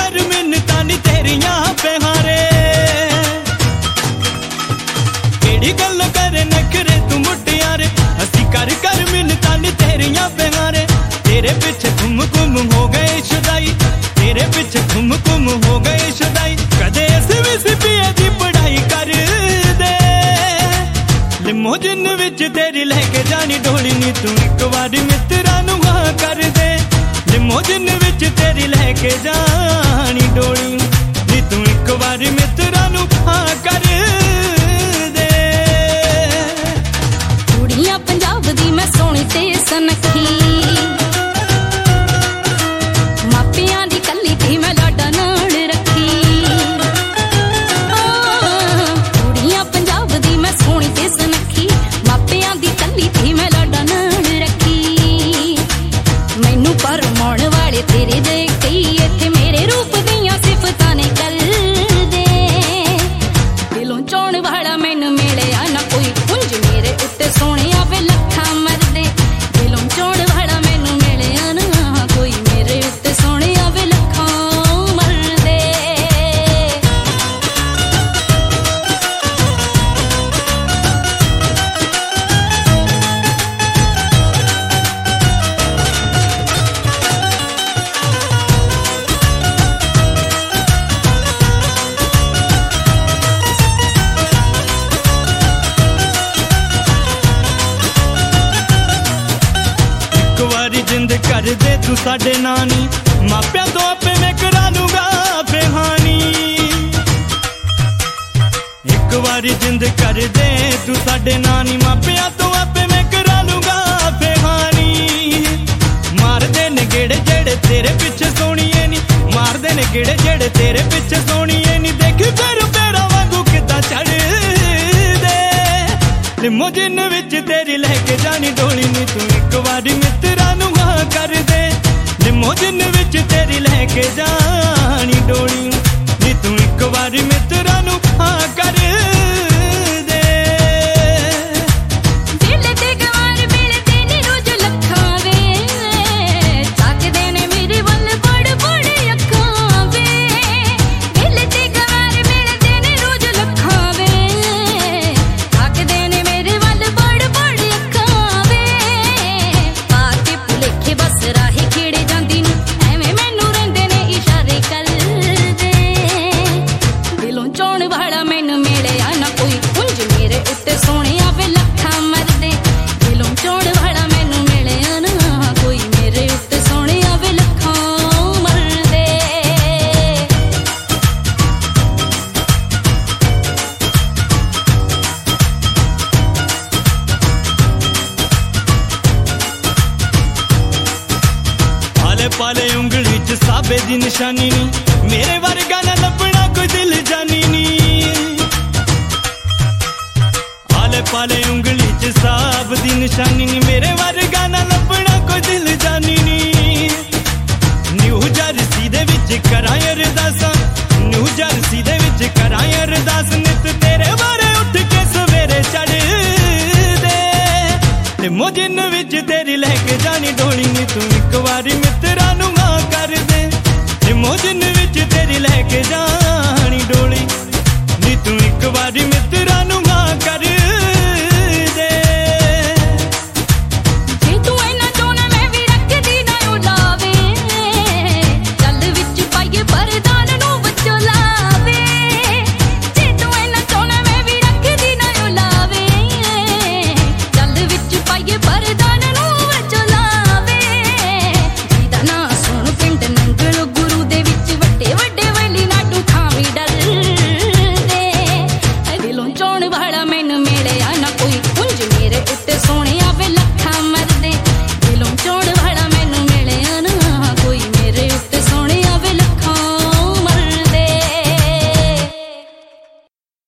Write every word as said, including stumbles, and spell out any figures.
कर मिन्नतां नी तेरियां पिहारे केड़ी गल करे नखरे तू मुटियारे असी कर कर मिन्नतां नी तेरियां पिहारे तेरे पिछे घुम घुम हो गए शुदाई तेरे पिछे घुम घुम हो गए शुदाई कदे इस विस पिए दी पढ़ाई कर दे लिमोजिन विच तेरी लैके जानी डोली नी तू एक वारी मित्रा नू हाँ कर दे लिमोजिन विच तेरी लैके जानी डोली नी तू एक वारी मित्रा नू हाँ कर दे कुड़ियां पंजाब दी मैं सोहनी ते सनखी मापियां दी कल्ली थी मैं लाडा नाल रखी कुड़ियां पंजाब दी मैं सोहनी ते सनखी मापियां दी कल्ली थी मैं लाडा नाल रखी मैनू परमाउण वाले तेरे दे कई इत्थे मेरे रूप दियां सिफतां ने कर दे दिलों चौण वाला मैनू मिलिया ना कोई पुंज मेरे उत्ते सोहणे आवे लखां मरदे दिलों चौण वाला मैनू मिलिया ना कोई मेरे उत्ते सोहणे आवे लखां मरदे जिंद कर दे तू साडे नानी मापिया तो आपे मैं करा लूंगा बेहानी एक बारी जिंद कर दे तू साडे नानी मापिया तो आपे मैं करा लूंगा बेहानी मार दे ने गेड़े जेड़े तेरे पिछे सोहणीए नी मार दे ने गेड़े जेड़े तेरे पिछे सोहणीए नी देख फिर पैरा वांगू किदां चढ़ दे लिमोजिन विच तेरी लैके जानी डोली नी तू एक बारी मित्रा नू हाँ कर दे लिमोजिन विच तेरी लैके जानी डोली नी तू एक बारी मित्रा नू हाँ कर दे दिल ते गवार मिलदे ने रोज लखां वे ताकदे ने मेरे वल बड़ बड़ अखां वे दिल ते गवार मिलदे ने रोज लखां वे ताकदे ने मेरे वल बड़ बड़ अखां वे पाके भुलेखे बस राही खेड़े जांदी नू एवें मैनू रहिंदे ने इशारे कर दे दिलों चौण वाला मैनू मिलिया ना कोई पुंज मेरे उत्ते सोहणे आवे लखां मरदे दिलों चौण वाला मैनू मिलिया ना कोई मेरे उत्ते सोहणे आवे लखां मरदे आले पाले उंगली च साबे दी निशानी नी मेरे वर्गा ना लभना कोई दिल जानी नी आले पाले उंगली च साब दी निशानी नी मेरे वर्गा ना लभना कोई दिल जानी नी न्यू जर्सी दे विच करां अरदासां न्यू जर्सी दे विच करां अरदास नित तेरे बारे उठ के सवेरे चढ़ दे लिमोजिन विच तेरी लैके जानी डोली नी तू एक बारी मित्रा नू हाँ कर दे लिमोजिन विच तेरी लैके जानी डोली नी तू एक बारी